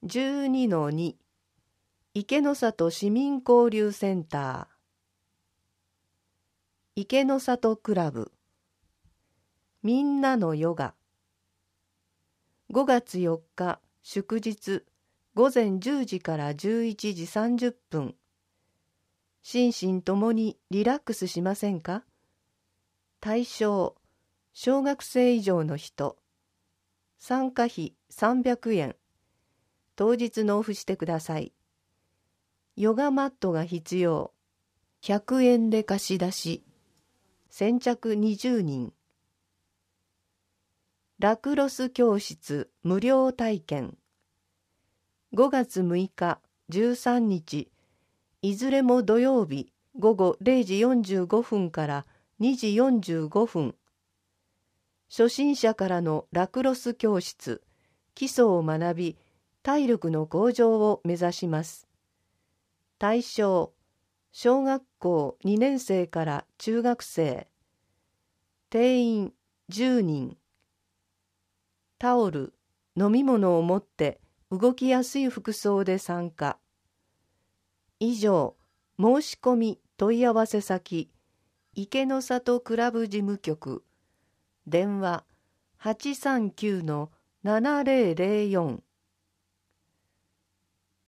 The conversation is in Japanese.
12-2 池の里市民交流センター池の里クラブみんなのヨガ5月4日祝日午前10時から11時30分心身ともにリラックスしませんか？対象小学生以上の人参加費300円当日納付してください。ヨガマットが必要100円で貸し出し先着20人ラクロス教室無料体験5月6日13日いずれも土曜日午後0時45分から2時45分初心者からのラクロス教室基礎を学び体力の向上を目指します。対象小学校2年生から中学生定員10人タオル、飲み物を持って動きやすい服装で参加。以上、申し込み問い合わせ先、池の里クラブ事務局、電話839-7004